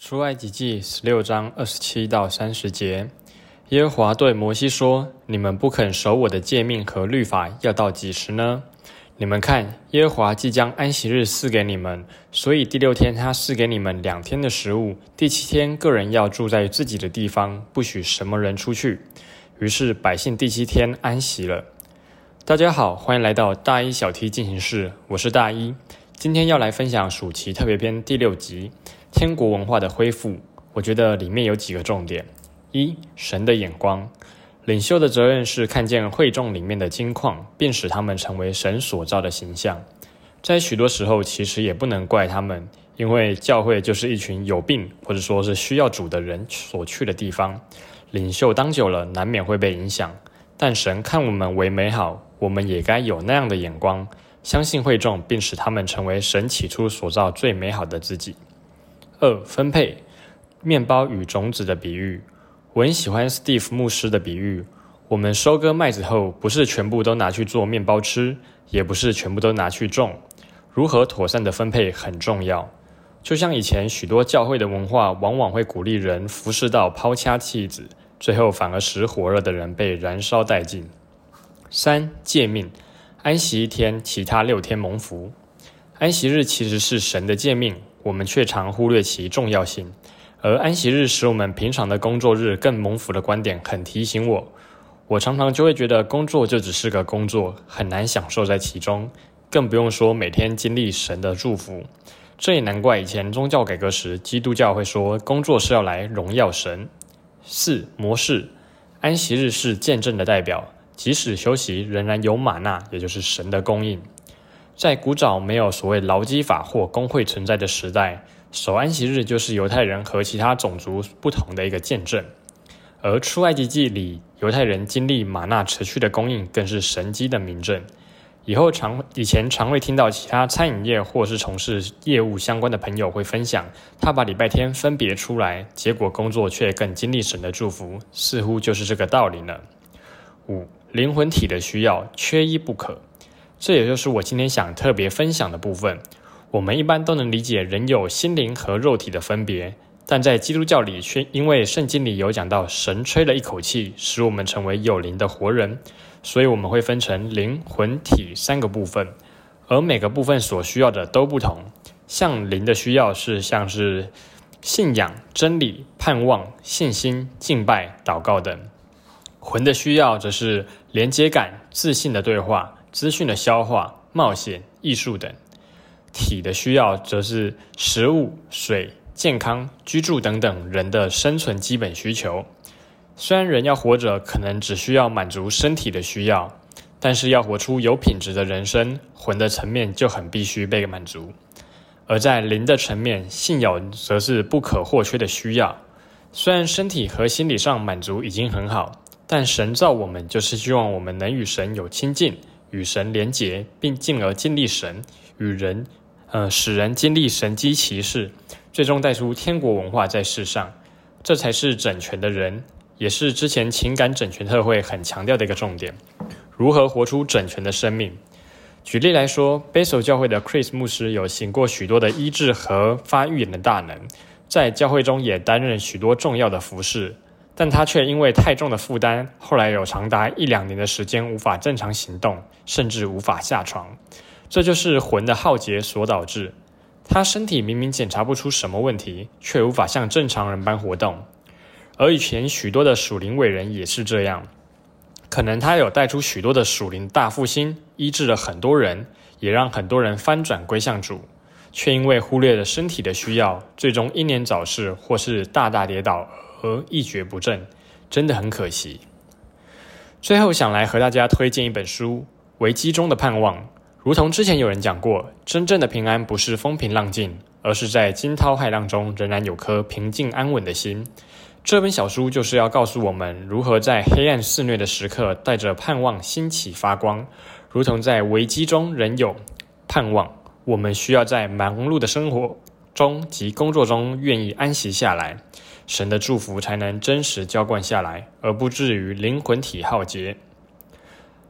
出埃及记16章27到30节，耶和华对摩西说：你们不肯守我的诫命和律法，要到几时呢？你们看，耶和华即将安息日赐给你们，所以第6天他赐给你们2天的食物，第7天个人要住在自己的地方，不许什么人出去。于是百姓第7天安息了。大家好，欢迎来到大一小题进行式，我是大一。今天要来分享暑期特别篇第6集天国文化的恢复。我觉得里面有几个重点。1. 神的眼光。领袖的责任是看见会众里面的金矿，并使他们成为神所造的形象。在许多时候其实也不能怪他们，因为教会就是一群有病或者说是需要主的人所去的地方。领袖当久了难免会被影响，但神看我们为美好，我们也该有那样的眼光，相信会众，并使他们成为神起初所造最美好的自己。2. 分配。面包与种子的比喻。我很喜欢 Steve 牧师的比喻，我们收割麦子后，不是全部都拿去做面包吃，也不是全部都拿去种，如何妥善的分配很重要。就像以前许多教会的文化往往会鼓励人服侍到抛家弃子，最后反而使火热的人被燃烧殆尽。3. 诫命。安息1天，其他6天蒙福。安息日其实是神的诫命，我们却常忽略其重要性。而安息日使我们平常的工作日更蒙福的观点很提醒我常常就会觉得工作就只是个工作，很难享受在其中，更不用说每天经历神的祝福。这也难怪以前宗教改革时，基督教会说工作是要来荣耀神。4. 模式。安息日是见证的代表，即使休息仍然有玛纳，也就是神的供应。在古早没有所谓劳基法或工会存在的时代，守安息日就是犹太人和其他种族不同的一个见证。而出埃及记里，犹太人经历玛纳持续的供应，更是神迹的明证。以前常会听到其他餐饮业或是从事业务相关的朋友会分享，他把礼拜天分别出来，结果工作却更经历神的祝福，似乎就是这个道理呢。5. 灵魂体的需要，缺一不可。这也就是我今天想特别分享的部分。我们一般都能理解人有心灵和肉体的分别，但在基督教里却因为圣经里有讲到神吹了一口气，使我们成为有灵的活人，所以我们会分成灵、魂、体3个部分，而每个部分所需要的都不同。像灵的需要像是信仰、真理、盼望、信心、敬拜、祷告等。魂的需要则是连接感、自信的对话、资讯的消化、冒险、艺术等。体的需要则是食物、水、健康、居住等等人的生存基本需求。虽然人要活着可能只需要满足身体的需要，但是要活出有品质的人生，魂的层面就很必须被满足。而在灵的层面，信仰则是不可或缺的需要。虽然身体和心理上满足已经很好，但神造我们就是希望我们能与神有亲近，与神连结，并进而经历神，使人经历神迹奇事，最终带出天国文化在世上。这才是整全的人，也是之前情感整全特会很强调的一个重点。如何活出整全的生命？举例来说，Bethel 教会的 Chris 牧师有行过许多的医治和发预言的大能，在教会中也担任许多重要的服事，但他却因为太重的负担，后来有长达1-2年的时间无法正常行动，甚至无法下床。这就是魂的浩劫所导致。他身体明明检查不出什么问题，却无法像正常人般活动。而以前许多的属灵伟人也是这样，可能他有带出许多的属灵大复兴，医治了很多人，也让很多人翻转归向主，却因为忽略了身体的需要，最终英年早逝或是大大跌倒而一蹶不振，真的很可惜。最后想来和大家推荐一本书《危机中的盼望》。如同之前有人讲过，真正的平安不是风平浪静，而是在惊涛骇浪中仍然有颗平静安稳的心。这本小书就是要告诉我们如何在黑暗肆虐的时刻带着盼望兴起发光，如同在危机中仍有盼望。我们需要在忙碌的生活中及工作中愿意安息下来，神的祝福才能真实浇灌下来，而不至于灵魂体浩劫。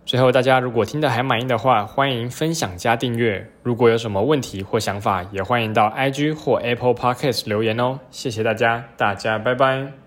最后，大家如果听得还满意的话，欢迎分享加订阅。如果有什么问题或想法，也欢迎到 IG 或 Apple Podcast 留言哦。谢谢大家，大家拜拜。